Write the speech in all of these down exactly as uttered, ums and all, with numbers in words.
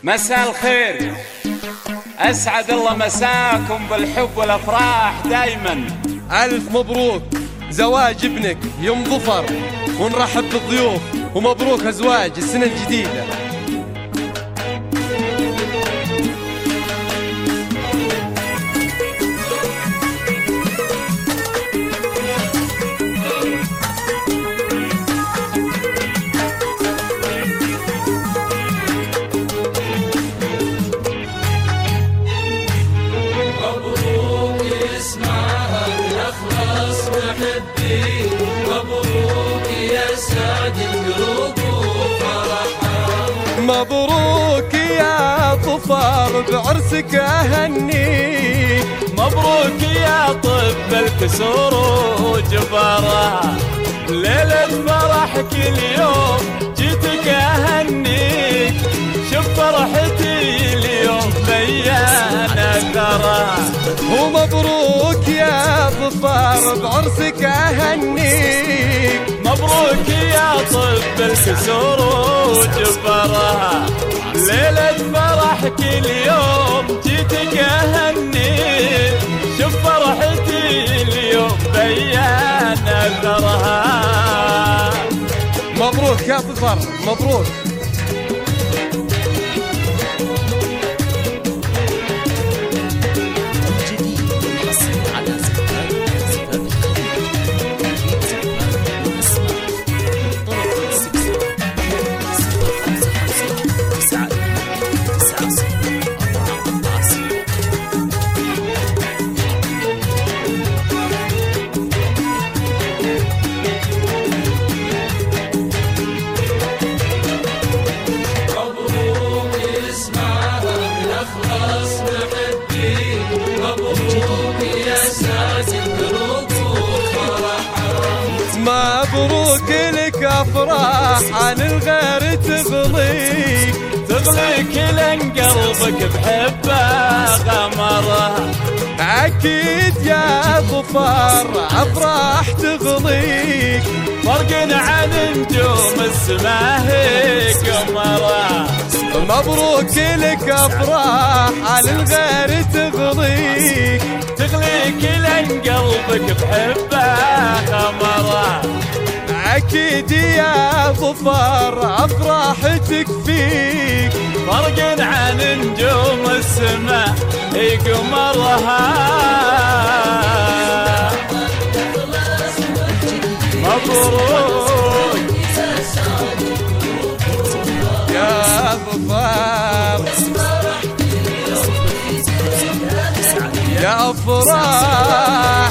مساء الخير، أسعد الله مساكم بالحب والأفراح دايما. ألف مبروك زواج ابنك يوم ظفر، ونرحب بالضيوف ومبروك أزواج السنة الجديدة. مبروك يا سعد القلوب وفرحها، مبروك يا ظفر بعرسك أهنيك، مبروك يا طب الكسور وجبارها، ليلة فرحك اليوم جيتك أهنيك، شوف فرحتي اليوم بيان أثرها. ومبروك يا ظفر بعرسك أهنيك، مبروك يا طب الكسور وجبارها، ليلة فرحك اليوم جيتك أهنيك، شوف فرحتي اليوم بيان أثرها. مبروك يا ظفر مبروك. مبروك لك أفراح عن الغير تغليك، تغليك لن قلبك بحبه غمره، أكيد يا ظفر أفراح تغليك، فرق عن نجوم السما هي قمره. مبروك لك أفراح عن الغير تغليك، تغليك لن قلبك بحبه غمره، أكيد يا ظفر أفراحتك فيك، فرق عن نجوم السما هي قمرها. مبروك يا ظفر يا أفراح.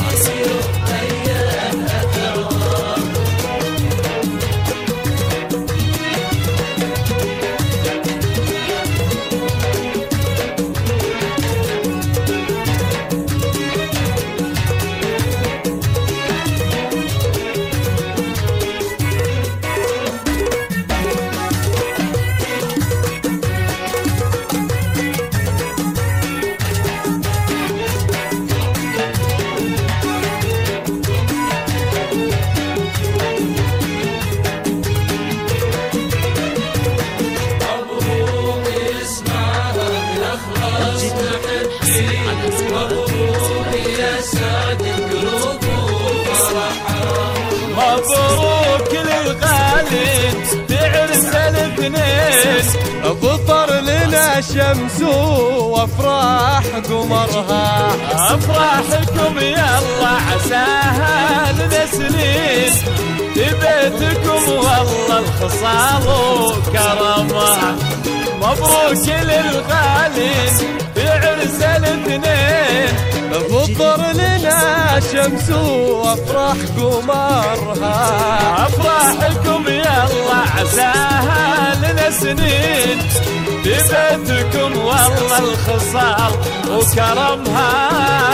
مبروك للغالي بعرس الاثنين، ظفر لنا شمس وافراح قمرها، افراحكم يلا عساها لنا سنين، ببيتكم والله الخصال وكرمها. مبروك للغالي بعرس الاثنين، ظفر لنا شمس وافراح قمرها، افراحكم يلا عساها لنا سنين، ببيتكم والله الخصال وكرمها.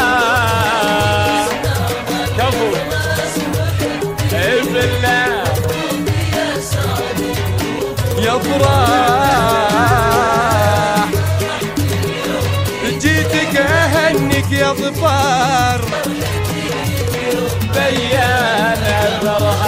كفو اي بالله يا فراح جيتك اهنك يا ظفر بيان الفرح.